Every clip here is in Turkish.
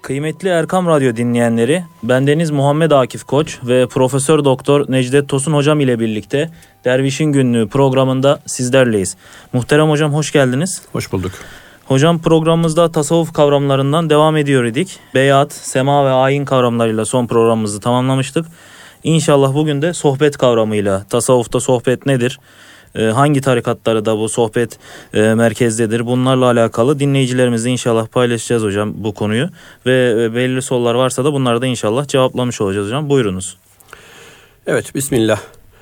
Kıymetli Erkam Radyo dinleyenleri, bendeniz Muhammed Akif Koç ve Profesör Doktor Necdet Tosun hocam ile birlikte Dervişin Günlüğü programında sizlerleyiz. Muhterem hocam, hoş geldiniz. Hoş bulduk. Hocam, programımızda tasavvuf kavramlarından devam ediyor idik. Beyat, sema ve ayin kavramlarıyla son programımızı tamamlamıştık. İnşallah bugün de sohbet kavramıyla, tasavvufta sohbet nedir? Hangi tarikatları da bu sohbet merkezdedir? Bunlarla alakalı dinleyicilerimizle inşallah paylaşacağız hocam bu konuyu. Ve belirli sorular varsa da bunları da inşallah cevaplamış olacağız hocam. Buyurunuz. Evet, bismillah.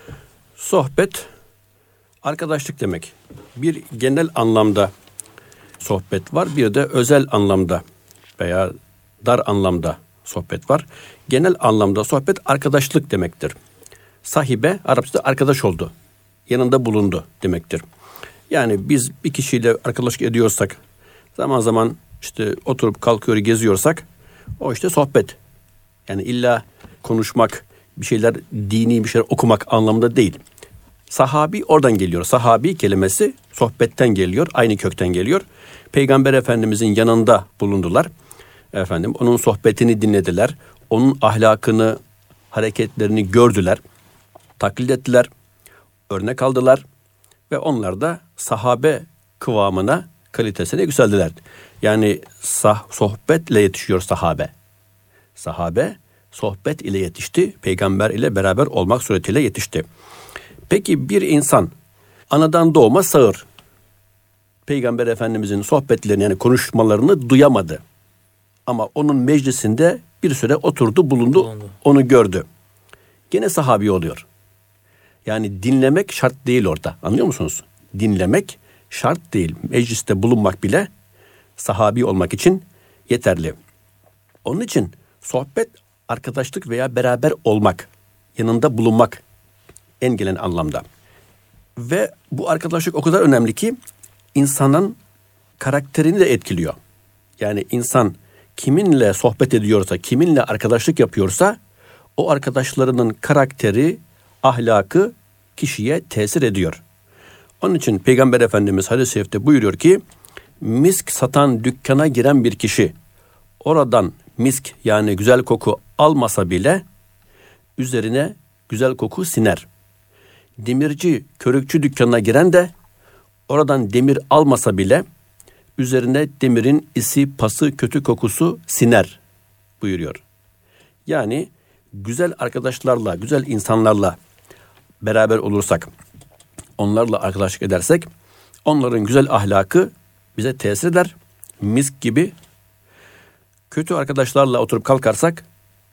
Sohbet, arkadaşlık demek. Bir genel anlamda sohbet var, bir de özel anlamda veya dar anlamda sohbet var. Genel anlamda sohbet arkadaşlık demektir. Sahibe, Arapçada arkadaş oldu, yanında bulundu demektir. Yani biz bir kişiyle arkadaşlık ediyorsak, zaman zaman işte oturup kalkıyor geziyorsak, o işte sohbet. Yani illa konuşmak, bir şeyler, dini bir şeyler okumak anlamında değil. Sahabi oradan geliyor. Sahabi kelimesi sohbetten geliyor, aynı kökten geliyor. Peygamber Efendimizin yanında bulundular. Onun sohbetini dinlediler. Onun ahlakını, hareketlerini gördüler. Taklit ettiler. Örnek aldılar. Ve onlar da sahabe kıvamına, kalitesine yükseldiler. Yani sohbetle yetişiyor sahabe. Sahabe sohbet ile yetişti. Peygamber ile beraber olmak suretiyle yetişti. Peki bir insan anadan doğma sağır. Peygamber Efendimizin sohbetlerini, yani konuşmalarını duyamadı. Ama onun meclisinde bir süre oturdu, bulundu. Onu gördü. Gene sahabi oluyor. Yani dinlemek şart değil orada. Anlıyor musunuz? Dinlemek şart değil. Mecliste bulunmak bile sahabi olmak için yeterli. Onun için sohbet arkadaşlık veya beraber olmak, yanında bulunmak en gelen anlamda. Ve bu arkadaşlık o kadar önemli ki insanın karakterini de etkiliyor. Yani insan kiminle sohbet ediyorsa, kiminle arkadaşlık yapıyorsa o arkadaşlarının karakteri, ahlakı kişiye tesir ediyor. Onun için Peygamber Efendimiz hadis-i şerifte buyuruyor ki, misk satan dükkana giren bir kişi oradan misk, yani güzel koku almasa bile üzerine güzel koku siner. Demirci, körükçü dükkanına giren de oradan demir almasa bile üzerine demirin isi, pası, kötü kokusu siner buyuruyor. Yani güzel arkadaşlarla, güzel insanlarla beraber olursak, onlarla arkadaşlık edersek, onların güzel ahlakı bize tesir eder. Misk gibi. Kötü arkadaşlarla oturup kalkarsak,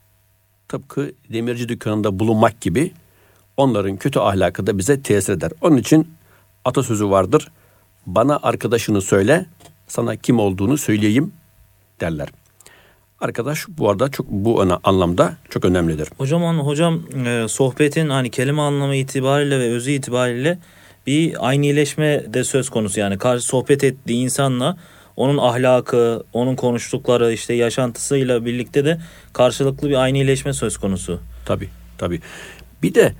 tıpkı demirci dükkanında bulunmak gibi onların kötü ahlakı da bize tesir eder. Onun için atasözü vardır. Bana arkadaşını söyle, sana kim olduğunu söyleyeyim derler. Arkadaş bu arada bu anlamda çok önemlidir. Hocam sohbetin hani kelime anlamı itibariyle ve özü itibariyle bir aynileşme de söz konusu. Yani sohbet ettiği insanla onun ahlakı, onun konuştukları, işte yaşantısıyla birlikte de karşılıklı bir aynileşme söz konusu. Tabii. Bir de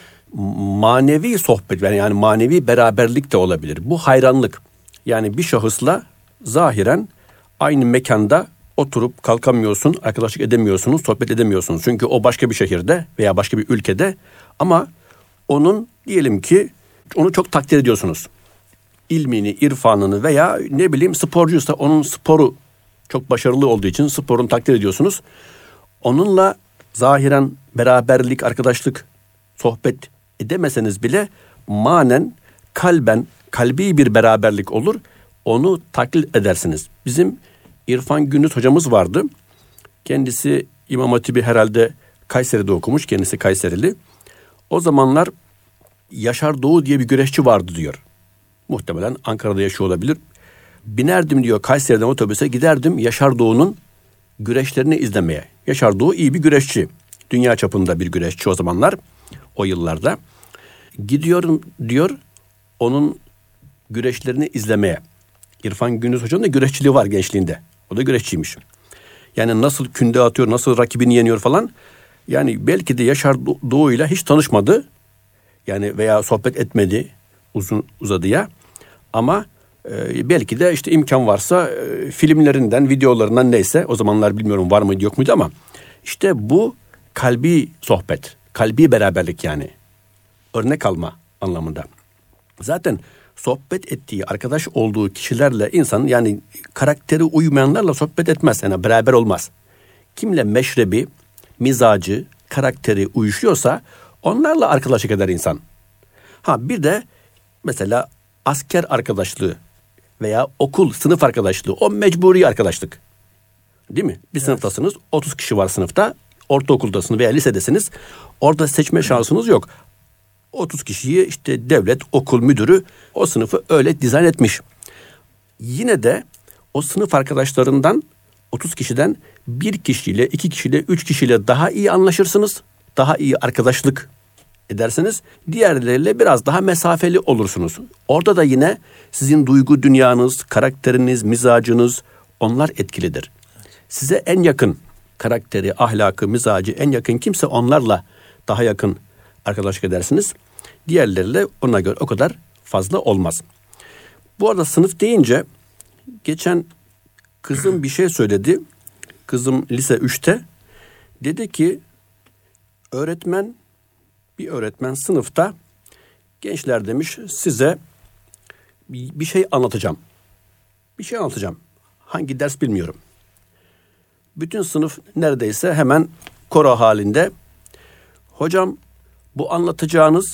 manevi sohbet, yani manevi beraberlik de olabilir. Bu hayranlık. Yani bir şahısla zahiren aynı mekanda oturup kalkamıyorsun, arkadaşlık edemiyorsunuz, sohbet edemiyorsunuz. Çünkü o başka bir şehirde veya başka bir ülkede, ama onun diyelim ki onu çok takdir ediyorsunuz. İlmini, irfanını veya sporcuysa onun sporu çok başarılı olduğu için sporunu takdir ediyorsunuz. Onunla zahiren beraberlik, arkadaşlık, sohbet edemeseniz bile manen, kalben, kalbi bir beraberlik olur. Onu taklit edersiniz. Bizim İrfan Gündüz hocamız vardı. Kendisi İmam Hatip'i herhalde Kayseri'de okumuş. Kendisi Kayserili. O zamanlar Yaşar Doğu diye bir güreşçi vardı diyor. Muhtemelen Ankara'da yaşıyor olabilir. Binerdim diyor Kayseri'den otobüse, giderdim Yaşar Doğu'nun güreşlerini izlemeye. Yaşar Doğu iyi bir güreşçi. Dünya çapında bir güreşçi o zamanlar, o yıllarda. Gidiyorum diyor onun güreşlerini izlemeye. İrfan Gündüz Hoca'nın da güreşçiliği var gençliğinde. O da güreşçiymiş. Yani nasıl künde atıyor, nasıl rakibini yeniyor falan. Yani belki de Yaşar Doğu'yla hiç tanışmadı. Yani veya sohbet etmedi uzun uzadıya. Ama Belki de işte imkan varsa filmlerinden, videolarından neyse, o zamanlar bilmiyorum var mıydı yok muydu ama işte bu kalbi sohbet, kalbi beraberlik yani. Örnek alma anlamında. Zaten sohbet ettiği, arkadaş olduğu kişilerle insan yani karakteri uymayanlarla sohbet etmez. Yani beraber olmaz. Kimle meşrebi, mizacı, karakteri uyuşuyorsa onlarla arkadaşlık eder insan. Bir de mesela asker arkadaşlığı veya okul, sınıf arkadaşlığı, o mecburi arkadaşlık. Değil mi? Bir sınıftasınız, 30 kişi var sınıfta, ortaokuldasınız veya lisedesiniz. Orada seçme şansınız yok. 30 kişiyi işte devlet, okul müdürü o sınıfı öyle dizayn etmiş. Yine de o sınıf arkadaşlarından 30 kişiden bir kişiyle, 2 kişiyle, 3 kişiyle daha iyi anlaşırsınız. Daha iyi arkadaşlık ederseniz diğerleriyle biraz daha mesafeli olursunuz. Orada da yine sizin duygu dünyanız, karakteriniz, mizacınız onlar etkilidir. Size en yakın karakteri, ahlakı, mizacı en yakın kimse onlarla daha yakın arkadaşlık edersiniz. Diğerleriyle ona göre o kadar fazla olmaz. Bu arada sınıf deyince geçen kızım bir şey söyledi. Kızım lise 3'te. Dedi ki bir öğretmen sınıfta gençler demiş size bir şey anlatacağım. Bir şey anlatacağım. Hangi ders bilmiyorum. Bütün sınıf neredeyse hemen koro halinde. Hocam bu anlatacağınız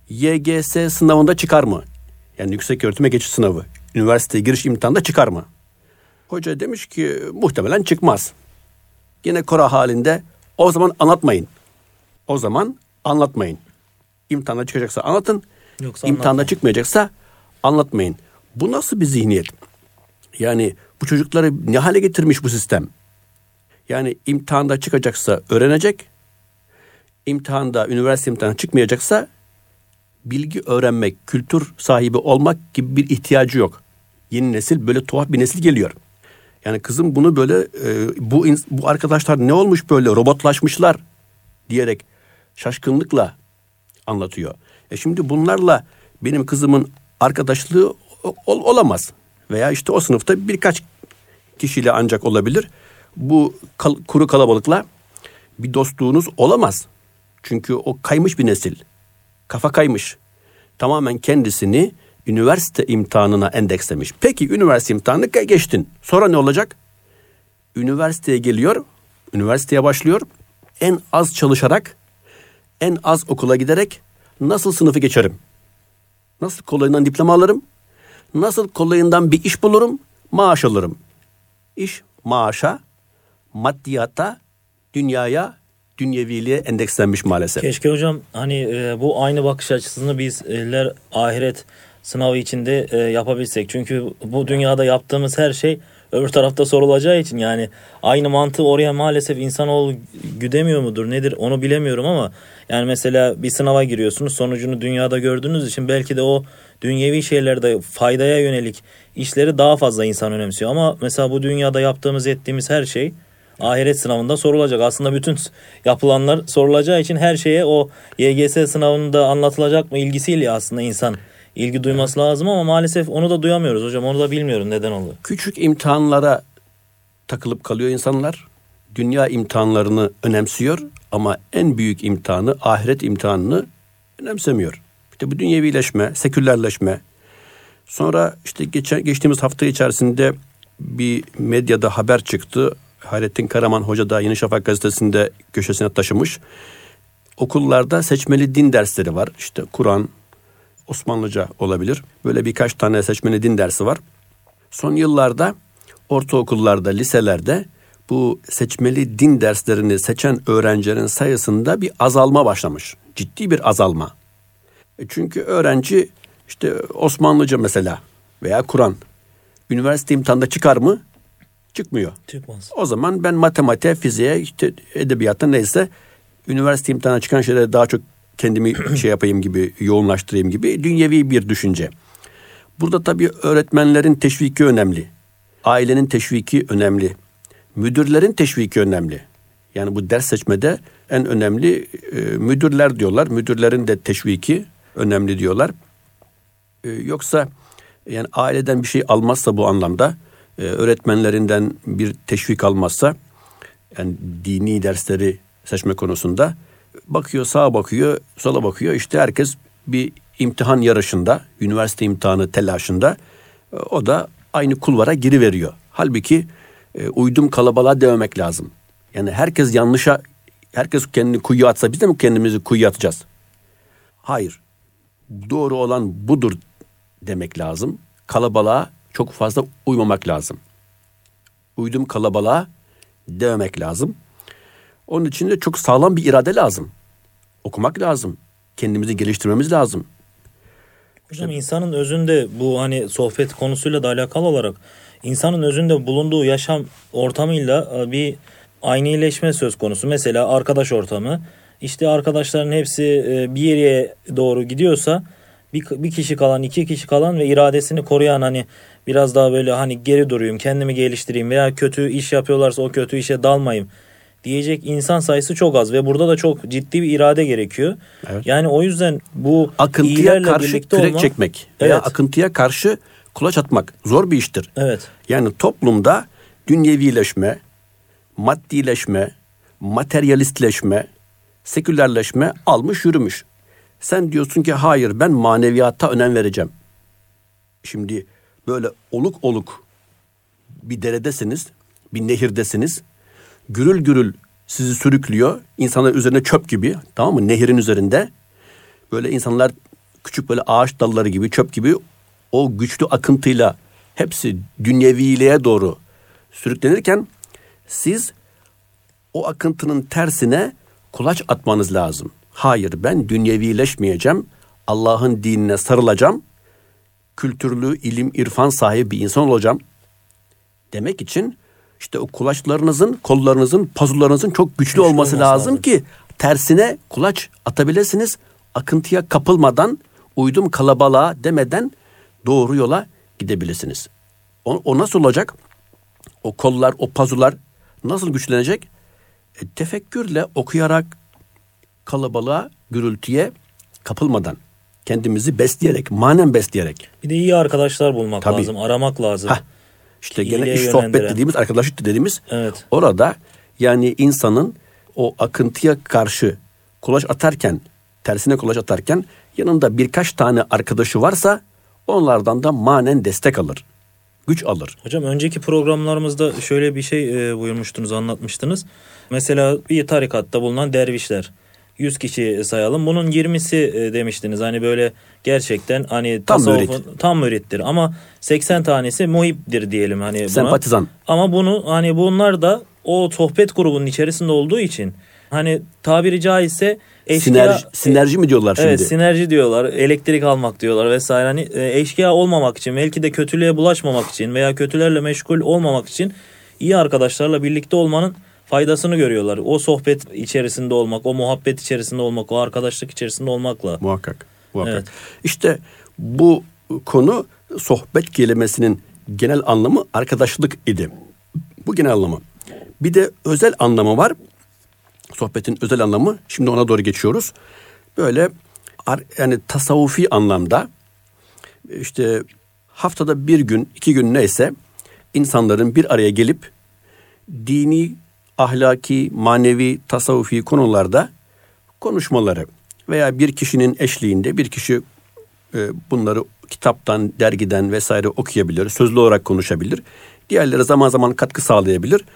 YGS sınavında çıkar mı? Yani yüksek öğretime geçiş sınavı. Üniversiteye giriş imtihanında çıkar mı? Hoca demiş ki muhtemelen çıkmaz. Yine koro halinde o zaman anlatmayın. O zaman anlatmayın. İmtihanda çıkacaksa anlatın. Yoksa İmtihanda çıkmayacaksa anlatmayın. Bu nasıl bir zihniyet? Yani bu çocukları ne hale getirmiş bu sistem? Yani imtihanda çıkacaksa öğrenecek. İmtihanda, üniversite imtihanına çıkmayacaksa bilgi öğrenmek, kültür sahibi olmak gibi bir ihtiyacı yok. Yeni nesil böyle tuhaf bir nesil geliyor. Yani kızım bunu böyle bu arkadaşlar ne olmuş böyle robotlaşmışlar diyerek şaşkınlıkla anlatıyor. Şimdi bunlarla benim kızımın arkadaşlığı olamaz. Veya işte o sınıfta birkaç kişiyle ancak olabilir. Bu kuru kalabalıkla bir dostluğunuz olamaz. Çünkü o kaymış bir nesil. Kafa kaymış. Tamamen kendisini üniversite imtihanına endekslemiş. Peki üniversite imtihanını geçtin. Sonra ne olacak? Üniversiteye geliyor. Üniversiteye başlıyor. En az çalışarak, en az okula giderek nasıl sınıfı geçerim? Nasıl kolayından diploma alırım? Nasıl kolayından bir iş bulurum? Maaş alırım. İş maaşa, maddiyata, dünyaya, dünyeviliğe endekslenmiş maalesef. Keşke hocam bu aynı bakış açısını bizler ahiret sınavı içinde yapabilsek. Çünkü bu dünyada yaptığımız her şey öbür tarafta sorulacağı için yani aynı mantığı oraya maalesef insanoğlu güdemiyor mudur nedir onu bilemiyorum ama yani mesela bir sınava giriyorsunuz sonucunu dünyada gördüğünüz için belki de o dünyevi şeylerde faydaya yönelik işleri daha fazla insan önemsiyor ama mesela bu dünyada yaptığımız ettiğimiz her şey ahiret sınavında sorulacak. Aslında bütün yapılanlar sorulacağı için her şeye o YGS sınavında anlatılacak mı ilgisiyle aslında insan ilgi duyması lazım ama maalesef onu da duyamıyoruz hocam. Onu da bilmiyorum neden oluyor. Küçük imtihanlara takılıp kalıyor insanlar. Dünya imtihanlarını önemsiyor ama en büyük imtihanı, ahiret imtihanını önemsemiyor. İşte bu dünyevileşme, sekülerleşme. Sonra işte geçtiğimiz hafta içerisinde bir medyada haber çıktı. Hayrettin Karaman Hoca da Yeni Şafak gazetesinde köşesine taşımış. Okullarda seçmeli din dersleri var. İşte Kur'an, Osmanlıca olabilir. Böyle birkaç tane seçmeli din dersi var. Son yıllarda ortaokullarda, liselerde bu seçmeli din derslerini seçen öğrencilerin sayısında bir azalma başlamış. Ciddi bir azalma. Çünkü öğrenci işte Osmanlıca mesela veya Kur'an üniversite imtihanında çıkar mı? Çıkmıyor. Çıkmaz. O zaman ben matematiğe, fiziğe, işte edebiyata neyse üniversite imtihanına çıkan şeylere daha çok kendimi yapayım gibi, yoğunlaştırayım gibi dünyevi bir düşünce. Burada tabii öğretmenlerin teşviki önemli. Ailenin teşviki önemli. Müdürlerin teşviki önemli. Yani bu ders seçmede en önemli müdürler diyorlar. Müdürlerin de teşviki önemli diyorlar. Yoksa Yani aileden bir şey almazsa bu anlamda, öğretmenlerinden bir teşvik almazsa, yani dini dersleri seçme konusunda bakıyor, sağa bakıyor, sola bakıyor. İşte herkes bir imtihan yarışında, üniversite imtihanı telaşında, o da aynı kulvara giriveriyor. Halbuki uydum kalabalığa dememek lazım. Yani herkes kendini kuyuya atsa biz de mi kendimizi kuyuya atacağız? Hayır. Doğru olan budur demek lazım. Kalabalığa çok fazla uymamak lazım. Uydum kalabalığa dememek lazım. Onun için de çok sağlam bir irade lazım. Okumak lazım. Kendimizi geliştirmemiz lazım. Hocam insanın özünde bu hani sohbet konusuyla da alakalı olarak insanın özünde bulunduğu yaşam ortamıyla bir aynileşme söz konusu. Mesela arkadaş ortamı. İşte arkadaşların hepsi bir yere doğru gidiyorsa bir kişi kalan, iki kişi kalan ve iradesini koruyan, hani biraz daha böyle hani geri durayım, kendimi geliştireyim veya kötü iş yapıyorlarsa o kötü işe dalmayayım diyecek insan sayısı çok az ve burada da çok ciddi bir irade gerekiyor. Evet. Yani o yüzden bu akıntıya karşı kürek çekmek veya evet, akıntıya karşı kulaç atmak zor bir iştir. Evet. Yani toplumda dünyevileşme, maddileşme, materyalistleşme, sekülerleşme almış yürümüş. Sen diyorsun ki hayır, ben maneviyata önem vereceğim. Şimdi böyle oluk oluk bir deredesiniz, bir nehirdesiniz. Gürül gürül sizi sürüklüyor. İnsanlar üzerine çöp gibi, tamam mı? Nehirin üzerinde. Böyle insanlar küçük böyle ağaç dalları gibi, çöp gibi o güçlü akıntıyla hepsi dünyeviliğe doğru sürüklenirken siz o akıntının tersine kulaç atmanız lazım. Hayır, ben dünyevileşmeyeceğim. Allah'ın dinine sarılacağım. Kültürlü, ilim, irfan sahibi bir insan olacağım demek için işte o kulaçlarınızın, kollarınızın, pazularınızın çok güçlü olması lazım ki tersine kulaç atabilirsiniz. Akıntıya kapılmadan, uydum kalabalığa demeden doğru yola gidebilirsiniz. O nasıl olacak? O kollar, o pazular nasıl güçlenecek? Tefekkürle, okuyarak, kalabalığa, gürültüye kapılmadan, kendimizi besleyerek, manen besleyerek. Bir de iyi arkadaşlar bulmak lazım, aramak lazım. İşte gene iş sohbet dediğimiz, arkadaşlık dediğimiz, evet, orada yani insanın o akıntıya karşı kulaç atarken, tersine kulaç atarken yanında birkaç tane arkadaşı varsa onlardan da manen destek alır, güç alır. Hocam önceki programlarımızda şöyle bir şey buyurmuştunuz, anlatmıştınız. Mesela bir tarikatta bulunan dervişler. 100 kişi sayalım. Bunun 20'si demiştiniz. Hani böyle gerçekten hani tasavvufun tam mürittir ama 80 tanesi muhibdir diyelim hani buna. Sempatizan. Ama bunu hani bunlar da o sohbet grubunun içerisinde olduğu için hani tabiri caizse sinerji mi diyorlar şimdi? Evet, sinerji diyorlar. Elektrik almak diyorlar vesaire. Hani eşkıya olmamak için, belki de kötülüğe bulaşmamak için veya kötülerle meşgul olmamak için iyi arkadaşlarla birlikte olmanın faydasını görüyorlar. O sohbet içerisinde olmak, o muhabbet içerisinde olmak, o arkadaşlık içerisinde olmakla. Muhakkak. Evet. İşte bu konu, sohbet kelimesinin genel anlamı arkadaşlık idi. Bu genel anlamı. Bir de özel anlamı var. Sohbetin özel anlamı. Şimdi ona doğru geçiyoruz. Böyle yani tasavvufi anlamda işte haftada bir gün, 2 gün neyse insanların bir araya gelip dini, ahlaki, manevi, tasavvufi konularda konuşmaları veya bir kişinin eşliğinde bir kişi bunları kitaptan, dergiden vesaire okuyabilir, sözlü olarak konuşabilir. Diğerleri zaman zaman katkı sağlayabilir.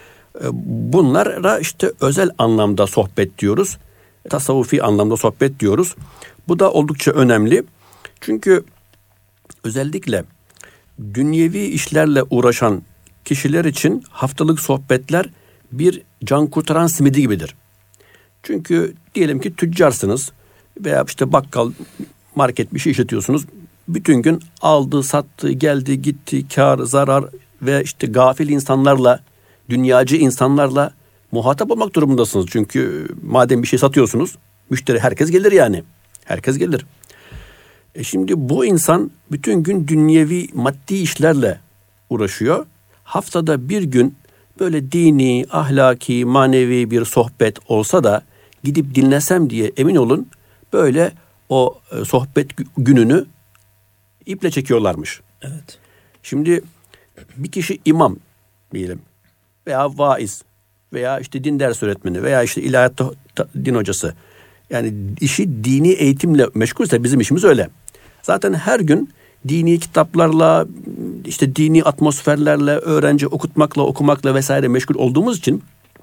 Bunlara işte özel anlamda sohbet diyoruz. Tasavvufi anlamda sohbet diyoruz. Bu da oldukça önemli. Çünkü özellikle dünyevi işlerle uğraşan kişiler için haftalık sohbetler bir can kurtaran simidi gibidir. Çünkü diyelim ki tüccarsınız veya işte bakkal, market bir şey işletiyorsunuz. Bütün gün aldı, sattı, geldi, gitti, kar, zarar ve işte gafil insanlarla, dünyacı insanlarla muhatap olmak durumundasınız. Çünkü madem bir şey satıyorsunuz, müşteri herkes gelir yani. Herkes gelir. Şimdi bu insan bütün gün dünyevi, maddi işlerle uğraşıyor. Haftada bir gün böyle dini, ahlaki, manevi bir sohbet olsa da gidip dinlesem diye emin olun böyle o sohbet gününü iple çekiyorlarmış. Evet. Şimdi bir kişi imam diyelim veya vaiz veya işte din ders öğretmeni veya işte ilahiyat din hocası. Yani işi dini eğitimle meşgulse bizim işimiz öyle. Zaten her gün dini kitaplarla, işte dini atmosferlerle, öğrenci okutmakla, okumakla vesaire meşgul olduğumuz için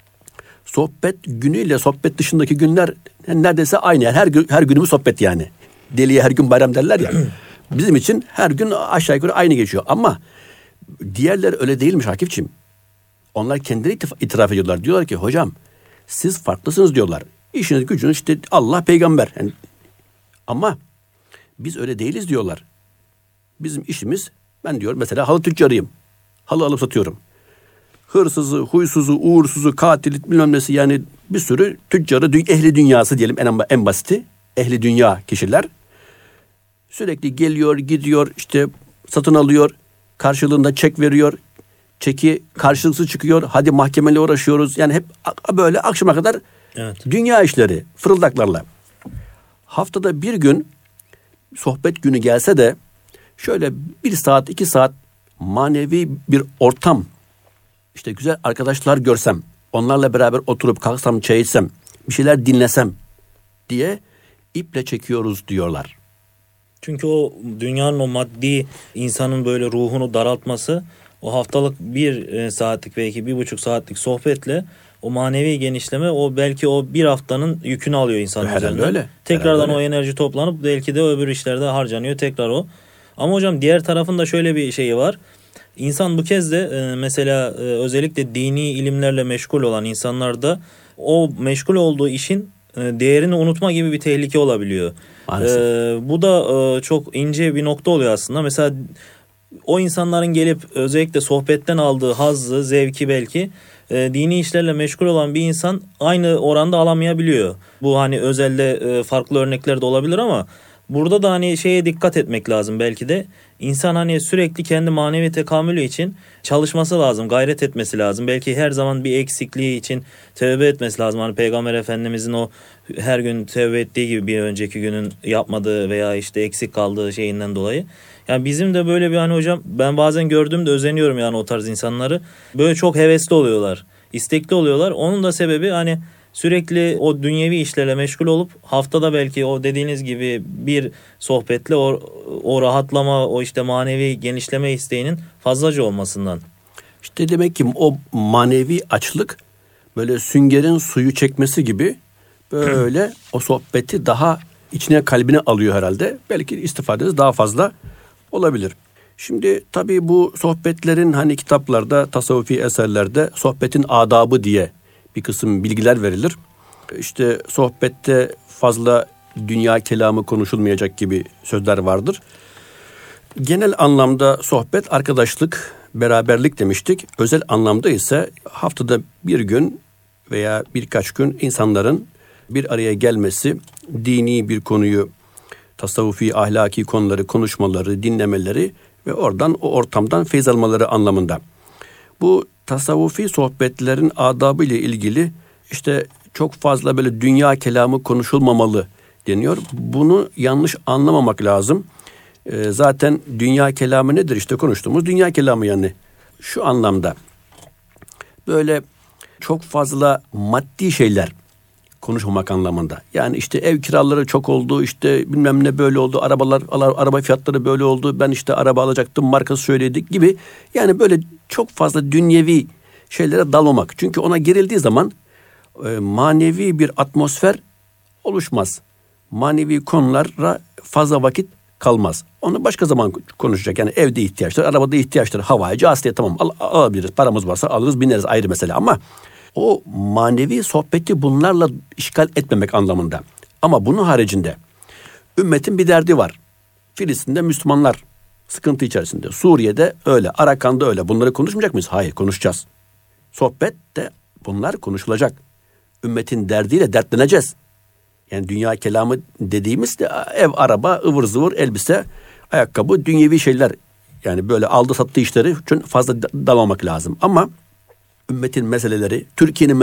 sohbet günüyle sohbet dışındaki günler neredeyse aynı. Yani her günümüz sohbet yani. Deliye her gün bayram derler ya. Bizim için her gün aşağı yukarı aynı geçiyor. Ama diğerleri öyle değilmiş Akifçiğim. Onlar kendileri itiraf ediyorlar. Diyorlar ki hocam siz farklısınız diyorlar. İşiniz gücünüz işte Allah peygamber. Yani, ama biz öyle değiliz diyorlar. Bizim işimiz, ben diyor mesela halı tüccarıyım. Halı alıp satıyorum. Hırsızı, huysuzu, uğursuzu, katili bilmem nesi, yani bir sürü tüccarı, ehli dünyası diyelim en basiti. Ehli dünya kişiler. Sürekli geliyor, gidiyor, işte satın alıyor. Karşılığında çek veriyor. Çeki karşılıksız çıkıyor. Hadi mahkemeyle uğraşıyoruz. Yani hep böyle akşama kadar Evet. dünya işleri fırıldaklarla. Haftada bir gün sohbet günü gelse de şöyle 1 saat 2 saat manevi bir ortam, işte güzel arkadaşlar görsem, onlarla beraber oturup kalksam, çay içsem, bir şeyler dinlesem diye iple çekiyoruz diyorlar. Çünkü o dünyanın o maddi insanın böyle ruhunu daraltması, o haftalık 1 saatlik belki 1,5 saatlik sohbetle o manevi genişleme, o belki o bir haftanın yükünü alıyor insanın Herhalde üzerinden. öyle. Tekrardan Herhalde o öyle. enerji toplanıp belki de öbür işlerde harcanıyor tekrar o. Ama hocam diğer tarafında şöyle bir şeyi var. İnsan bu kez de mesela özellikle dini ilimlerle meşgul olan insanlarda o meşgul olduğu işin değerini unutma gibi bir tehlike olabiliyor. Bu da çok ince bir nokta oluyor aslında. Mesela o insanların gelip özellikle sohbetten aldığı hazzı, zevki belki dini işlerle meşgul olan bir insan aynı oranda alamayabiliyor. Bu hani özelde farklı örnekler de olabilir ama burada da hani şeye dikkat etmek lazım belki de. İnsan hani sürekli kendi manevi tekamülü için çalışması lazım, gayret etmesi lazım. Belki her zaman bir eksikliği için tövbe etmesi lazım. Hani Peygamber Efendimizin o her gün tövbe ettiği gibi bir önceki günün yapmadığı veya işte eksik kaldığı şeyinden dolayı. Yani bizim de böyle bir hani hocam, ben bazen gördüğümde özeniyorum yani o tarz insanları. Böyle çok hevesli oluyorlar, istekli oluyorlar. Onun da sebebi hani sürekli o dünyevi işlerle meşgul olup haftada belki o dediğiniz gibi bir sohbetle o rahatlama, o işte manevi genişleme isteğinin fazlaca olmasından. İşte demek ki o manevi açlık böyle süngerin suyu çekmesi gibi böyle o sohbeti daha içine, kalbine alıyor herhalde. Belki istifadesi daha fazla olabilir. Şimdi tabii bu sohbetlerin hani kitaplarda, tasavvufi eserlerde sohbetin adabı diye bir kısım bilgiler verilir. İşte sohbette fazla dünya kelamı konuşulmayacak gibi sözler vardır. Genel anlamda sohbet arkadaşlık, beraberlik demiştik. Özel anlamda ise haftada bir gün veya birkaç gün insanların bir araya gelmesi, dini bir konuyu, tasavvufi, ahlaki konuları konuşmaları, dinlemeleri ve oradan, o ortamdan feyz almaları anlamında. Bu tasavvufi sohbetlerin adabı ile ilgili işte çok fazla böyle dünya kelamı konuşulmamalı deniyor. Bunu yanlış anlamamak lazım. Zaten dünya kelamı nedir? İşte konuştuğumuz dünya kelamı yani. Şu anlamda böyle çok fazla maddi şeyler konuşmamak anlamında. Yani işte ev kiraları çok oldu, işte bilmem ne böyle oldu, araba fiyatları böyle oldu, ben işte araba alacaktım, markası şöyleydi gibi. Yani böyle çok fazla dünyevi şeylere dalmamak. Çünkü ona girildiği zaman manevi bir atmosfer oluşmaz. Manevi konulara fazla vakit kalmaz. Onu başka zaman konuşacak. Yani evde ihtiyaçlar, arabada ihtiyaçlar, havayı, asliye tamam alabiliriz. Paramız varsa alırız, bineriz, ayrı mesele ama o manevi sohbeti bunlarla işgal etmemek anlamında. Ama bunun haricinde ümmetin bir derdi var. Filistin'de Müslümanlar sıkıntı içerisinde. Suriye'de öyle, Arakan'da öyle. Bunları konuşmayacak mıyız? Hayır, konuşacağız. Sohbette bunlar konuşulacak. Ümmetin derdiyle dertleneceğiz. Yani dünya kelamı dediğimiz de ev, araba, ıvır zıvır, elbise, ayakkabı, dünyevi şeyler. Yani böyle aldı sattı işleri için fazla dalmamak lazım. Ama ümmetin meseleleri, Türkiye'nin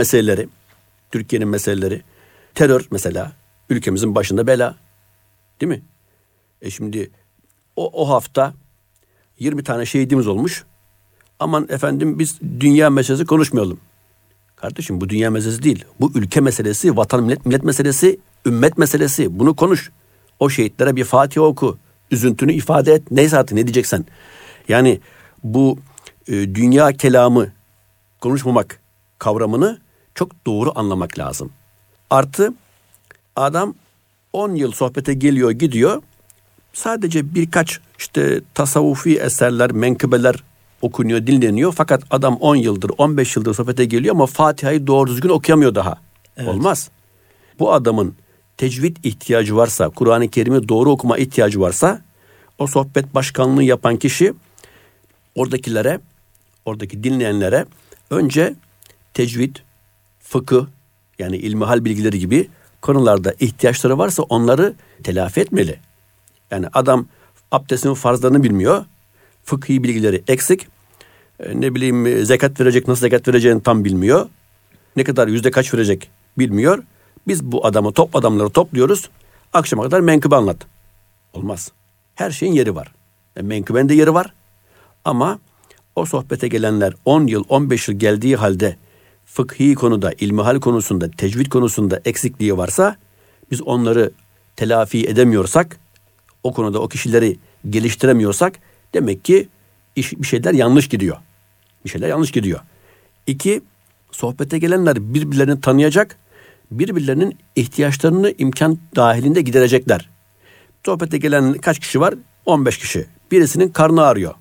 meseleleri, terör mesela, ülkemizin başında bela, değil mi? Şimdi o hafta 20 tane şehidimiz olmuş. Aman efendim biz dünya meselesi konuşmayalım. Kardeşim bu dünya meselesi değil. Bu ülke meselesi, vatan millet meselesi, ümmet meselesi. Bunu konuş. O şehitlere bir Fatiha oku. Üzüntünü ifade et. Neyse artık ne diyeceksen. Yani bu dünya kelamı konuşmamak kavramını çok doğru anlamak lazım. Artı adam 10 yıl sohbete geliyor gidiyor. Sadece birkaç işte tasavvufi eserler, menkıbeler okunuyor, dinleniyor. Fakat adam 10 yıldır, 15 yıldır sohbete geliyor ama Fatiha'yı doğru düzgün okuyamıyor daha. Evet. Olmaz. Bu adamın tecvid ihtiyacı varsa, Kur'an-ı Kerim'i doğru okuma ihtiyacı varsa, o sohbet başkanlığı yapan kişi oradakilere, oradaki dinleyenlere önce tecvid, fıkıh, yani ilmihal bilgileri gibi konularda ihtiyaçları varsa onları telafi etmeli. Yani adam abdestin farzlarını bilmiyor, fıkhi bilgileri eksik, zekat verecek, nasıl zekat vereceğini tam bilmiyor, ne kadar yüzde kaç verecek bilmiyor. Biz bu adamları topluyoruz, akşama kadar menkıbe anlat. Olmaz. Her şeyin yeri var. Menkıbenin de yeri var. Ama o sohbete gelenler 10 yıl, 15 yıl geldiği halde fıkhi konuda, ilmihal konusunda, tecvid konusunda eksikliği varsa, biz onları telafi edemiyorsak, o konuda o kişileri geliştiremiyorsak, demek ki bir şeyler yanlış gidiyor. Bir şeyler yanlış gidiyor. 2, sohbete gelenler birbirlerini tanıyacak, birbirlerinin ihtiyaçlarını imkan dahilinde giderecekler. Sohbete gelen kaç kişi var? 15 kişi. Birisinin karnı ağrıyor.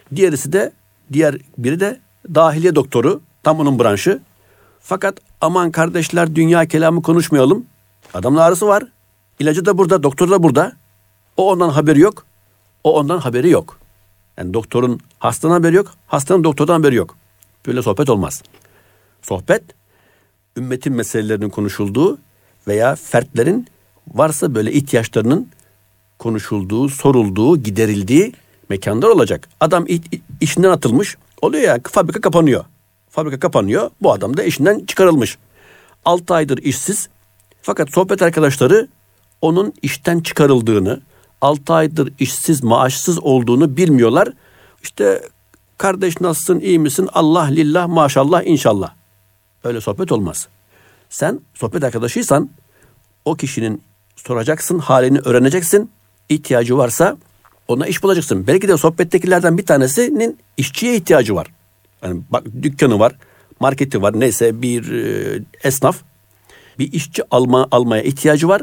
Biri de dahiliye doktoru, tam onun branşı. Fakat aman kardeşler dünya kelamı konuşmayalım. Adamın ağrısı var. İlacı da burada, doktor da burada. O ondan haberi yok. O ondan haberi yok. Yani doktorun hastanın haberi yok, hastanın doktordan haberi yok. Böyle sohbet olmaz. Sohbet, ümmetin meselelerinin konuşulduğu veya fertlerin varsa böyle ihtiyaçlarının konuşulduğu, sorulduğu, giderildiği mekanlar olacak. Adam işinden atılmış, oluyor ya, fabrika kapanıyor. Fabrika kapanıyor, bu adam da işinden çıkarılmış. 6 aydır işsiz, fakat sohbet arkadaşları onun işten çıkarıldığını, 6 aydır işsiz, maaşsız olduğunu bilmiyorlar. İşte kardeş nasılsın, iyi misin, Allah lillah, maşallah, inşallah. Öyle sohbet olmaz. Sen sohbet arkadaşıysan o kişinin soracaksın, halini öğreneceksin. İhtiyacı varsa ona iş bulacaksın. Belki de sohbettekilerden bir tanesinin işçiye ihtiyacı var. Yani bak, dükkanı var, marketi var, neyse bir esnaf, bir işçi almaya ihtiyacı var.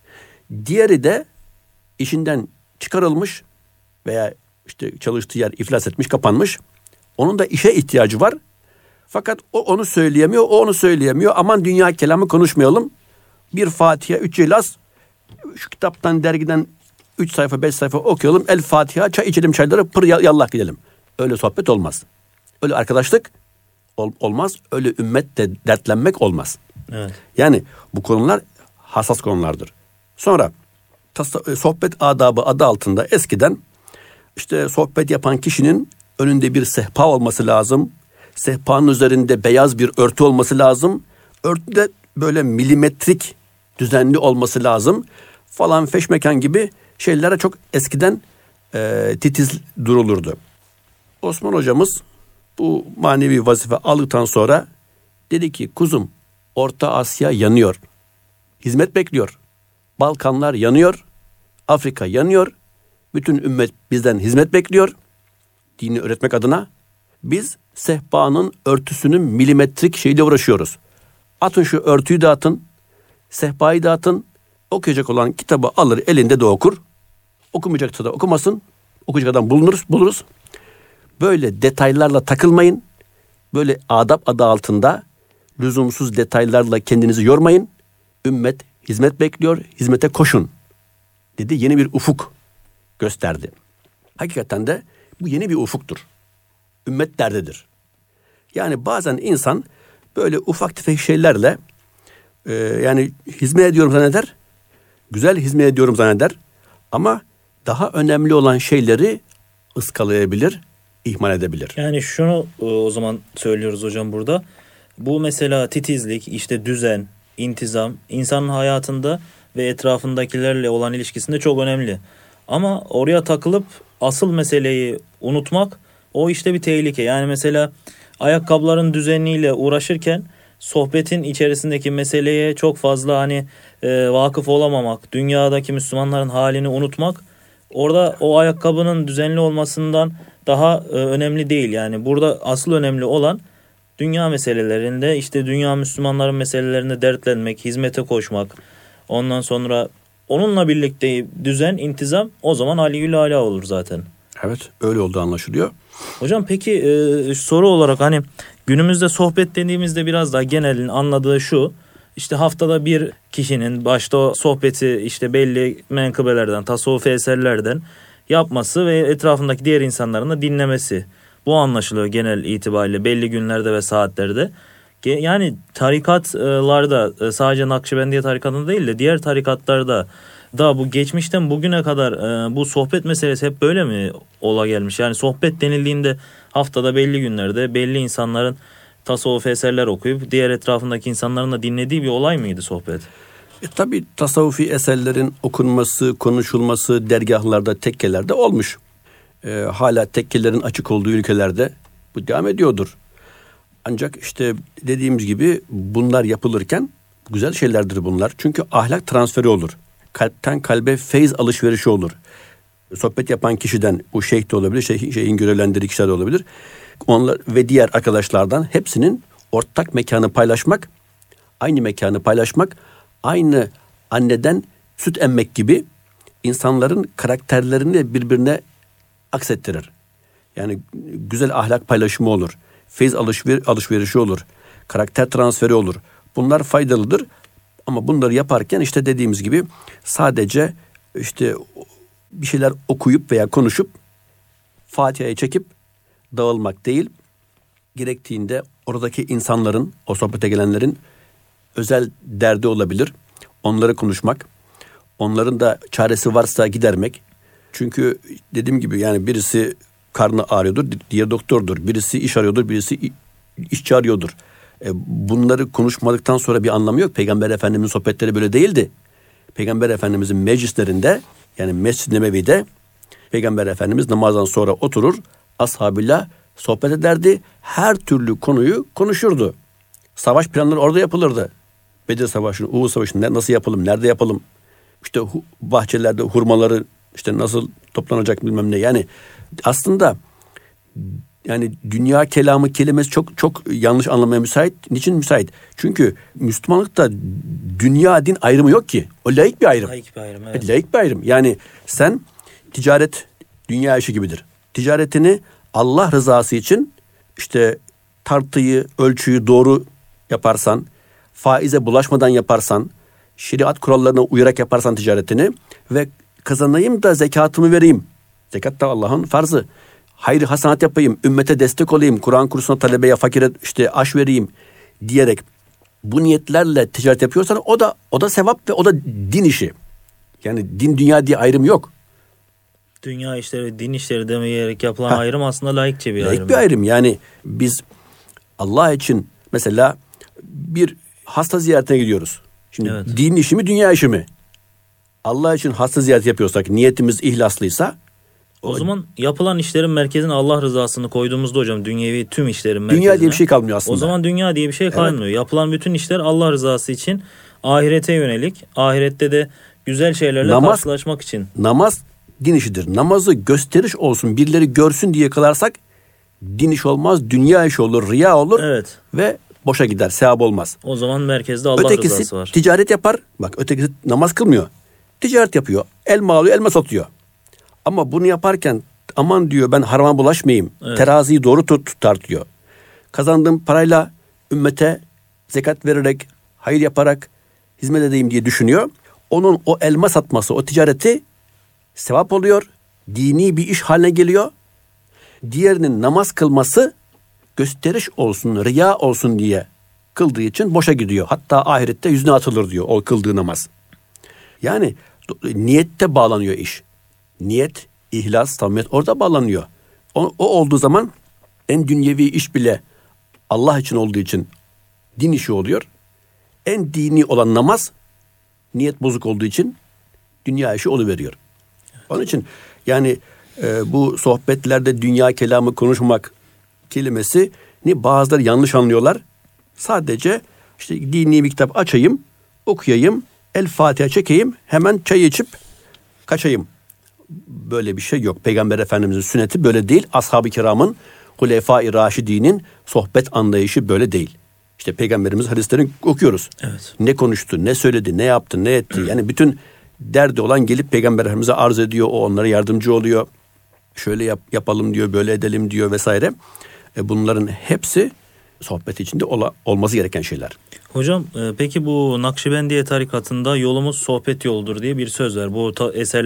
Diğeri de işinden çıkarılmış veya işte çalıştığı yer iflas etmiş, kapanmış. Onun da işe ihtiyacı var. Fakat o onu söyleyemiyor, o onu söyleyemiyor. Aman dünya kelamı konuşmayalım. Bir Fatiha, 3 İhlas, şu kitaptan, dergiden 3 sayfa, 5 sayfa okuyalım. El Fatiha, çay içelim, çayları pır yallah gidelim. Öyle sohbet olmaz. Öyle arkadaşlık olmaz. Öyle ümmette dertlenmek olmaz. Evet. Yani bu konular hassas konulardır. Sonra sohbet adabı adı altında eskiden işte sohbet yapan kişinin önünde bir sehpa olması lazım. Sehpanın üzerinde beyaz bir örtü olması lazım. Örtü de böyle milimetrik düzenli olması lazım. Falan feşmekan gibi şeylere çok eskiden titiz durulurdu. Osman hocamız bu manevi vazife aldıktan sonra dedi ki, kuzum, Orta Asya yanıyor. Hizmet bekliyor. Balkanlar yanıyor. Afrika yanıyor. Bütün ümmet bizden hizmet bekliyor. Dini öğretmek adına. Biz sehpanın örtüsünün milimetrik şeyle uğraşıyoruz. Atın şu örtüyü de atın. Sehpayı da atın. Okuyacak olan kitabı alır, elinde de okur. Okumayacaksa da okumasın. Okuyacak adam buluruz. Böyle detaylarla takılmayın. Böyle adab adı altında lüzumsuz detaylarla kendinizi yormayın. Ümmet hizmet bekliyor, hizmete koşun dedi. Yeni bir ufuk gösterdi. Hakikaten de bu yeni bir ufuktur. Ümmet derdidir. Yani bazen insan böyle ufak tefek şeylerle yani hizmet ediyorum zanneder, güzel hizmet ediyorum zanneder ama daha önemli olan şeyleri ıskalayabilir, ihmal edebilir. Yani şunu o zaman söylüyoruz hocam burada. Bu mesela titizlik, işte düzen, intizam insanın hayatında ve etrafındakilerle olan ilişkisinde çok önemli. Ama oraya takılıp asıl meseleyi unutmak o işte bir tehlike. Yani mesela ayakkabıların düzeniyle uğraşırken sohbetin içerisindeki meseleye çok fazla vakıf olamamak, dünyadaki Müslümanların halini unutmak orada o ayakkabının düzenli olmasından daha önemli değil. Yani burada asıl önemli olan dünya meselelerinde işte dünya Müslümanların meselelerinde dertlenmek, hizmete koşmak. Ondan sonra onunla birlikte düzen, intizam o zaman Aliül Ala olur zaten. Evet, öyle olduğu anlaşılıyor. Hocam peki soru olarak günümüzde sohbet dediğimizde biraz daha genelin anladığı şu. İşte haftada bir kişinin başta sohbeti işte belli menkıbelerden, tasavvufi eserlerden yapması ve etrafındaki diğer insanların da dinlemesi. Bu anlaşılıyor genel itibariyle belli günlerde ve saatlerde. Yani tarikatlarda sadece Nakşibendiye tarikatında değil de diğer tarikatlarda da bu geçmişten bugüne kadar bu sohbet meselesi hep böyle mi ola gelmiş? Yani sohbet denildiğinde haftada belli günlerde belli insanların tasavvuf eserler okuyup diğer etrafındaki insanların da dinlediği bir olay mıydı sohbet? Tabii tasavvufi eserlerin okunması, konuşulması dergahlarda, tekkelerde olmuş. Hala tekkelerin açık olduğu ülkelerde bu devam ediyordur. Ancak işte dediğimiz gibi bunlar yapılırken güzel şeylerdir bunlar. Çünkü ahlak transferi olur. Kalpten kalbe feyz alışverişi olur. Sohbet yapan kişiden, bu şeyh de olabilir, şeyhin görevlendirdiği kişiler de olabilir. Onlar ve diğer arkadaşlardan hepsinin ortak mekanı paylaşmak, aynı mekanı paylaşmak, aynı anneden süt emmek gibi insanların karakterlerini birbirine aksettirir. Yani güzel ahlak paylaşımı olur. Feyz alışverişi olur. Karakter transferi olur. Bunlar faydalıdır. Ama bunları yaparken işte dediğimiz gibi sadece işte bir şeyler okuyup veya konuşup Fatiha'yı çekip dağılmak değil, gerektiğinde oradaki insanların, o sohbete gelenlerin özel derdi olabilir. Onları konuşmak, onların da çaresi varsa gidermek. Çünkü dediğim gibi yani birisi karnı ağrıyordur, diğer doktordur. Birisi iş arıyordur, birisi işçi arıyordur. Bunları konuşmadıktan sonra bir anlamı yok. Peygamber Efendimiz'in sohbetleri böyle değildi. Peygamber Efendimiz'in meclislerinde, yani Mescid-i Nebevi'de Peygamber Efendimiz namazdan sonra oturur, ashabıyla sohbet ederdi. Her türlü konuyu konuşurdu. Savaş planları orada yapılırdı. Bedir Savaşı'nı, Uhud Savaşı'nı nasıl yapalım, nerede yapalım? İşte bahçelerde hurmaları işte nasıl toplanacak bilmem ne. Yani aslında yani dünya kelamı kelimesi çok çok yanlış anlamaya müsait. Niçin müsait? Çünkü Müslümanlıkta dünya din ayrımı yok ki. O laik bir ayrım. Laik bir ayrım, evet. Laik bir ayrım. Yani sen ticaret dünya işi gibidir. Ticaretini Allah rızası için işte tartıyı, ölçüyü doğru yaparsan, faize bulaşmadan yaparsan, şeriat kurallarına uyarak yaparsan ticaretini ve kazanayım da zekatımı vereyim. Zekat da Allah'ın farzı. Hayır hasanat yapayım, ümmete destek olayım, Kur'an kursuna talebeye, fakire işte aş vereyim diyerek bu niyetlerle ticaret yapıyorsan o da sevap ve o da din işi. Yani din dünya diye ayrım yok. Dünya işleri, din işleri demeyerek yapılan ayrım aslında laikçe bir ayrım. Laik bir ayrım. Yani biz Allah için mesela bir hasta ziyaretine gidiyoruz. Şimdi evet. Din işi mi, dünya işi mi? Allah için hasta ziyareti yapıyorsak, niyetimiz ihlaslıysa o zaman yapılan işlerin merkezine Allah rızasını koyduğumuzda hocam dünyevi tüm işlerin merkezine. Dünya diye bir şey kalmıyor aslında. O zaman dünya diye bir şey kalmıyor. Evet. Yapılan bütün işler Allah rızası için, ahirete yönelik, ahirette de güzel şeylerle karşılaşmak için. Namaz din işidir. Namazı gösteriş olsun, birileri görsün diye kılarsak din iş olmaz, dünya iş olur, riya olur. Evet. Ve boşa gider, sevap olmaz. O zaman merkezde Allah rızası var. Ötekisi ticaret yapar. Bak ötekisi namaz kılmıyor. Ticaret yapıyor. Elma alıyor, elma satıyor. Ama bunu yaparken aman diyor ben harama bulaşmayayım. Evet. Teraziyi doğru tutar diyor. Kazandığım parayla ümmete zekat vererek, hayır yaparak hizmet edeyim diye düşünüyor. Onun o elma satması, o ticareti sevap oluyor. Dini bir iş haline geliyor. Diğerinin namaz kılması gösteriş olsun, riya olsun diye kıldığı için boşa gidiyor. Hatta ahirette yüzüne atılır diyor o kıldığı namaz. Yani niyette bağlanıyor iş. Niyet, ihlas, samimiyet orada bağlanıyor. O olduğu zaman en dünyevi iş bile Allah için olduğu için din işi oluyor. En dini olan namaz niyet bozuk olduğu için dünya işi oluveriyor. Onun için yani bu sohbetlerde dünya kelamı konuşmak kelimesini bazıları yanlış anlıyorlar. Sadece işte dini bir kitap açayım, okuyayım, El Fatiha çekeyim, hemen çay içip kaçayım. Böyle bir şey yok. Peygamber Efendimizin sünneti böyle değil. Ashab-ı kiramın, Hulefai Raşidinin sohbet anlayışı böyle değil. İşte Peygamberimiz hadislerini okuyoruz. Evet. Ne konuştu, ne söyledi, ne yaptı, ne etti. Yani bütün derdi olan gelip Peygamber Efendimiz'e arz ediyor. O onlara yardımcı oluyor. Şöyle yapalım diyor, böyle edelim diyor vesaire. Bunların hepsi sohbet içinde olması gereken şeyler. Hocam peki bu Nakşibendiye tarikatında yolumuz sohbet yoludur diye bir söz var. Bu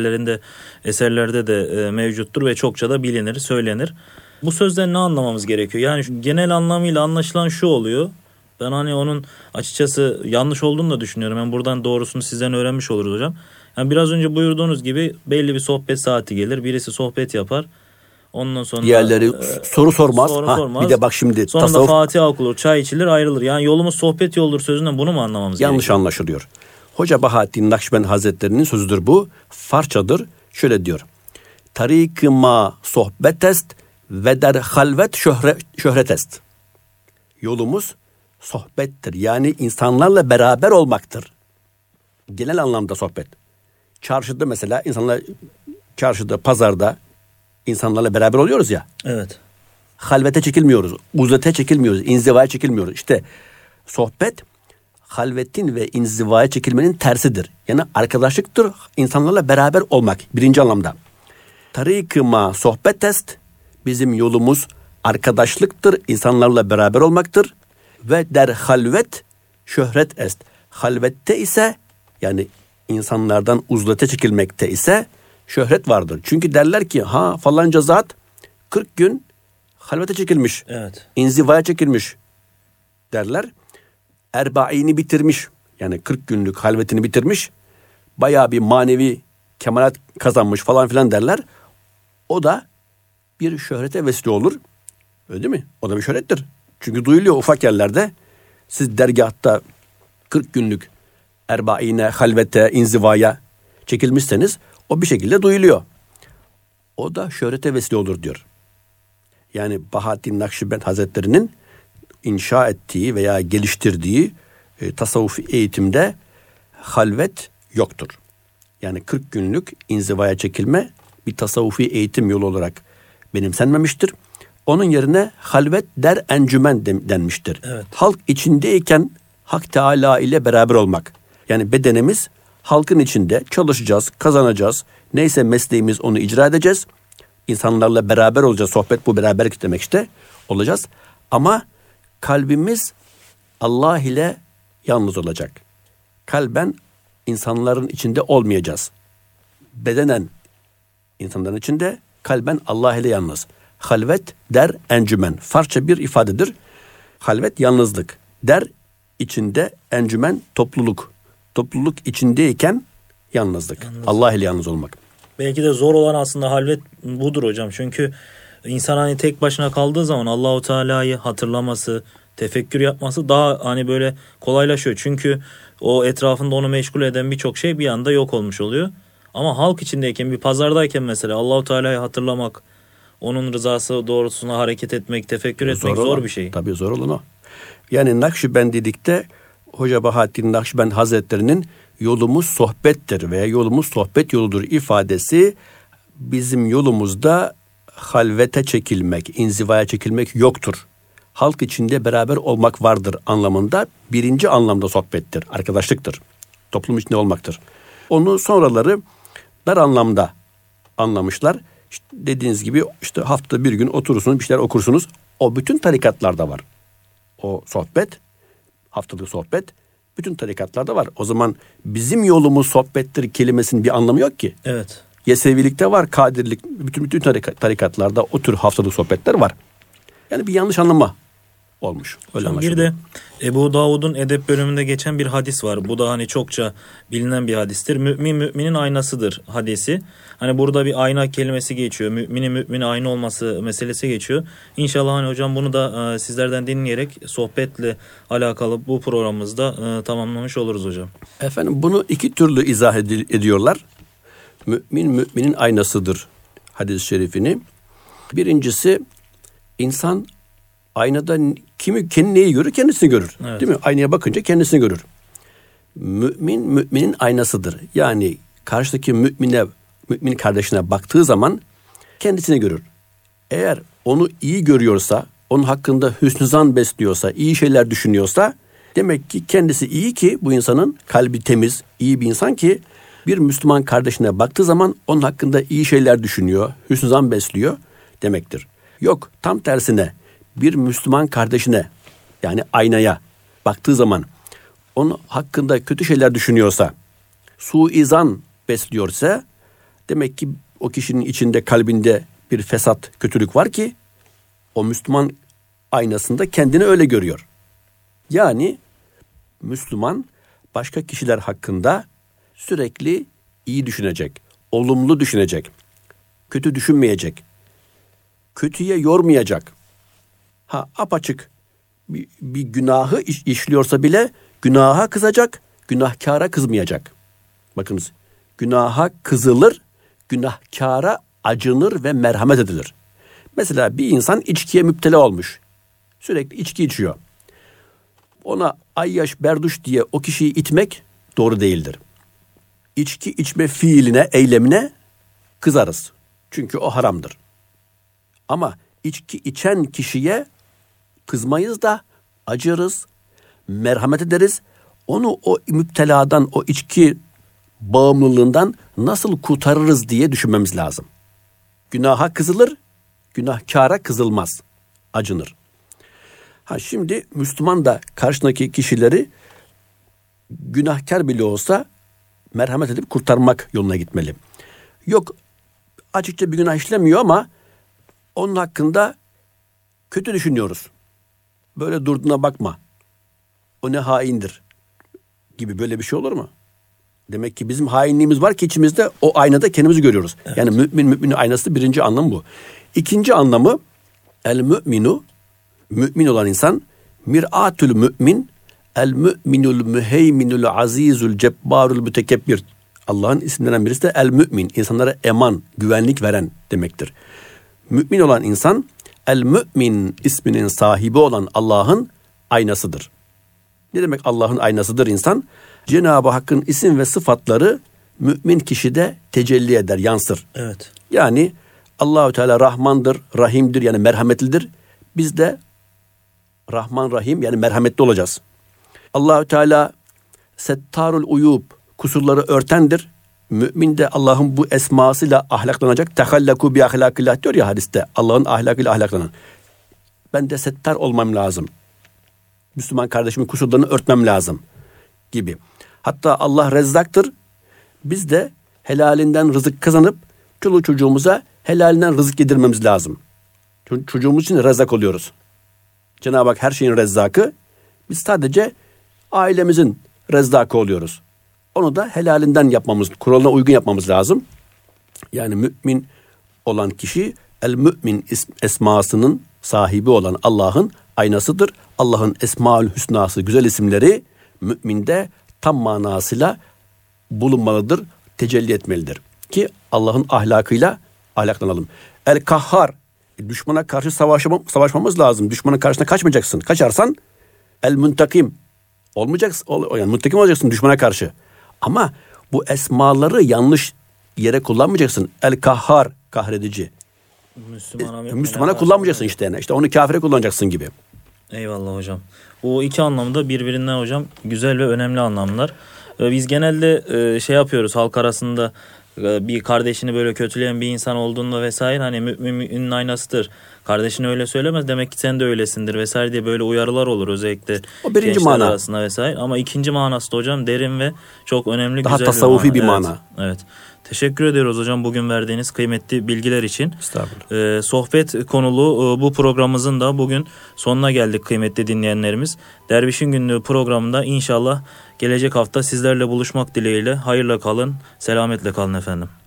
eserlerde de mevcuttur ve çokça da bilinir, söylenir. Bu sözden ne anlamamız gerekiyor? Yani genel anlamıyla anlaşılan şu oluyor. Ben hani onun açıkçası yanlış olduğunu da düşünüyorum. Ben buradan doğrusunu sizden öğrenmiş oluruz hocam. Yani biraz önce buyurduğunuz gibi belli bir sohbet saati gelir. Birisi sohbet yapar. Ondan sonra diğerleri soru sormaz. sormaz. Bir de bak şimdi sonra tasavvuf... da Fatiha okunur, çay içilir, ayrılır. Yani yolumuz sohbet yoldur sözünden bunu mu anlamamız Yanlış gerekiyor? anlaşılıyor. Hoca Bahattin Nakşibend Hazretleri'nin sözüdür bu. Farsçadır. Şöyle diyor. Tarik-ı ma sohbetest ve der halvet şöhretest. Yolumuz sohbettir. Yani insanlarla beraber olmaktır. Genel anlamda sohbet. Çarşıda mesela çarşıda, pazarda insanlarla beraber oluyoruz ya. Evet. Halvete çekilmiyoruz. Uzlete çekilmiyoruz. İnzivaya çekilmiyoruz. İşte sohbet halvetin ve inzivaya çekilmenin tersidir. Yani arkadaşlıktır. İnsanlarla beraber olmak. Birinci anlamda. Tarik-ı ma sohbetest. Bizim yolumuz arkadaşlıktır. İnsanlarla beraber olmaktır. Ve der halvet şöhret est. Halvette ise yani insanlardan uzlete çekilmekte ise şöhret vardır. Çünkü derler ki falanca zat 40 gün halvete çekilmiş. Evet. İnzivaya çekilmiş derler. Erbaini bitirmiş. Yani 40 günlük halvetini bitirmiş. Bayağı bir manevi kemalat kazanmış falan filan derler. O da bir şöhrete vesile olur. Öyle değil mi? O da bir şöhrettir. Çünkü duyuluyor ufak yerlerde. Siz dergahta 40 günlük erbaine, halvete, inzivaya çekilmişseniz o bir şekilde duyuluyor. O da şöhrete vesile olur diyor. Yani Bahattin Nakşibend Hazretleri'nin inşa ettiği veya geliştirdiği tasavvufi eğitimde halvet yoktur. Yani 40 günlük inzivaya çekilme bir tasavvufi eğitim yolu olarak benimsenmemiştir. Onun yerine halvet der encümen denmiştir. Evet. Halk içindeyken Hak Teala ile beraber olmak. Yani bedenimiz halkın içinde çalışacağız, kazanacağız. Neyse mesleğimiz onu icra edeceğiz. İnsanlarla beraber olacağız. Sohbet bu, beraberlik demek işte. Olacağız. Ama kalbimiz Allah ile yalnız olacak. Kalben insanların içinde olmayacağız. Bedenen insanların içinde, kalben Allah ile yalnız. Halvet der encümen. Farsça bir ifadedir. Halvet yalnızlık. Der içinde, encümen topluluk. Topluluk içindeyken yalnızlık. Allah ile yalnız olmak. Belki de zor olan aslında halvet budur hocam. Çünkü insan hani tek başına kaldığı zaman Allahu Teala'yı hatırlaması, tefekkür yapması daha hani böyle kolaylaşıyor. Çünkü o etrafında onu meşgul eden birçok şey bir anda yok olmuş oluyor. Ama halk içindeyken, bir pazardayken mesela Allahu Teala'yı hatırlamak, onun rızası doğrultusunda hareket etmek, tefekkür etmek zor bir şey. Tabii zor olan o. Yani Nakşibendidik'te Hoca Bahattin Nakşibend Hazretleri'nin yolumuz sohbettir veya yolumuz sohbet yoludur ifadesi bizim yolumuzda halvete çekilmek, inzivaya çekilmek yoktur. Halk içinde beraber olmak vardır anlamında birinci anlamda sohbettir, arkadaşlıktır. Toplum içinde olmaktır. Onu sonraları dar anlamda anlamışlar. İşte dediğiniz gibi işte haftada bir gün oturursunuz, bir şeyler okursunuz. O bütün tarikatlarda var. O sohbet, haftalık sohbet bütün tarikatlarda var. O zaman bizim yolumuz sohbettir kelimesinin bir anlamı yok ki. Evet. Yesevilikte var, Kadirlik, bütün tarikatlarda o tür haftalık sohbetler var. Yani bir yanlış anlama olmuş. Öyle bir de Ebu Davud'un edep bölümünde geçen bir hadis var. Bu da hani çokça bilinen bir hadistir. Mümin müminin aynasıdır hadisi. Hani burada bir ayna kelimesi geçiyor. Müminin ayna olması meselesi geçiyor. İnşallah hani hocam bunu da sizlerden dinleyerek sohbetle alakalı bu programımızda tamamlamış oluruz hocam. Efendim bunu iki türlü izah ediyorlar. Müminin aynasıdır hadis-i şerifini. Birincisi, insan aynada kendini neyi görür? Kendisini görür. Evet. Değil mi? Aynaya bakınca kendisini görür. Müminin aynasıdır. Yani karşıdaki mümin kardeşine baktığı zaman kendisini görür. Eğer onu iyi görüyorsa, onun hakkında hüsnü zan besliyorsa, iyi şeyler düşünüyorsa, demek ki kendisi iyi ki bu insanın kalbi temiz, iyi bir insan ki bir Müslüman kardeşine baktığı zaman onun hakkında iyi şeyler düşünüyor, hüsnü zan besliyor demektir. Yok, tam tersine bir Müslüman kardeşine, yani aynaya baktığı zaman onun hakkında kötü şeyler düşünüyorsa, suizan besliyorsa, demek ki o kişinin içinde, kalbinde bir fesat, kötülük var ki o Müslüman aynasında kendini öyle görüyor. Yani Müslüman başka kişiler hakkında sürekli iyi düşünecek, olumlu düşünecek, kötü düşünmeyecek, kötüye yormayacak. Apaçık bir günahı işliyorsa bile günaha kızacak, günahkara kızmayacak. Bakınız, günaha kızılır, günahkara acınır ve merhamet edilir. Mesela bir insan içkiye müptela olmuş. Sürekli içki içiyor. Ona ayyaş berduş diye o kişiyi itmek doğru değildir. İçki içme fiiline, eylemine kızarız. Çünkü o haramdır. Ama içki içen kişiye kızmayız da acırız, merhamet ederiz. Onu o müpteladan, o içki bağımlılığından nasıl kurtarırız diye düşünmemiz lazım. Günaha kızılır, günahkara kızılmaz, acınır. Şimdi Müslüman da karşındaki kişileri günahkar bile olsa merhamet edip kurtarmak yoluna gitmeli. Yok, açıkça bir günah işlemiyor ama onun hakkında kötü düşünüyoruz. Böyle durduğuna bakma, o ne haindir gibi, böyle bir şey olur mu? Demek ki bizim hainliğimiz var ki içimizde, o aynada kendimizi görüyoruz. Evet. Yani müminin aynası, birinci anlamı bu. İkinci anlamı, el müminu, mümin olan insan, mir'atül mümin, el müminul müheyminul azizul cebbarul mütekebbir. Allah'ın isimlerinden birisi de el mümin, insanlara eman, güvenlik veren demektir. Mümin olan insan, el mümin isminin sahibi olan Allah'ın aynasıdır. Ne demek Allah'ın aynasıdır insan? Cenab-ı Hakk'ın isim ve sıfatları mümin kişide tecelli eder, yansır. Evet. Yani Allahu Teala Rahmandır, Rahim'dir, yani merhametlidir. Biz de Rahman, Rahim, yani merhametli olacağız. Allahu Teala Settarul Uyub, kusurları örtendir. Mümin de Allah'ın bu esmasıyla ahlaklanacak. Tehallaku bi ahlakillah diyor ya hadiste. Allah'ın ahlakıyla ahlaklanan. Ben de settar olmam lazım. Müslüman kardeşimin kusurlarını örtmem lazım gibi. Hatta Allah rezzaktır. Biz de helalinden rızık kazanıp çoluğu çocuğumuza helalinden rızık yedirmemiz lazım. Çocuğumuz için rezzak oluyoruz. Cenab-ı Hak her şeyin rezzakı. Biz sadece ailemizin rezzakı oluyoruz. Onu da helalinden yapmamız, kuralına uygun yapmamız lazım. Yani mümin olan kişi el mümin esmasının sahibi olan Allah'ın aynasıdır. Allah'ın Esmaül Hüsnası, güzel isimleri müminde tam manasıyla bulunmalıdır, tecelli etmelidir. Ki Allah'ın ahlakıyla ahlaklanalım. El Kahhar, düşmana karşı savaşmamız lazım. Düşmanın karşısına kaçmayacaksın. Kaçarsan el Muntakim olmayacaksın. Yani muntakim olacaksın düşmana karşı. Ama bu esmaları yanlış yere kullanmayacaksın. El Kahhar, kahredici. Müslümana kullanmayacaksın işte yani. İşte onu kafire kullanacaksın gibi. Eyvallah hocam. Bu iki anlamda birbirinden hocam güzel ve önemli anlamlar. Biz genelde şey yapıyoruz halk arasında, bir kardeşini böyle kötüleyen bir insan olduğunda vesaire, hani müminin aynasıdır, kardeşini öyle söylemez, demek ki sen de öylesindir vesaire diye böyle uyarılar olur özellikle o birinci mana arasında vesaire. Ama ikinci manası da hocam derin ve çok önemli, daha güzel tasavvufi bir mana. mana. Evet. Teşekkür ediyoruz hocam bugün verdiğiniz kıymetli bilgiler için. Estağfurullah. Sohbet konulu bu programımızın da bugün sonuna geldik kıymetli dinleyenlerimiz. Dervişin Günlüğü programında inşallah gelecek hafta sizlerle buluşmak dileğiyle hayırla kalın, selametle kalın efendim.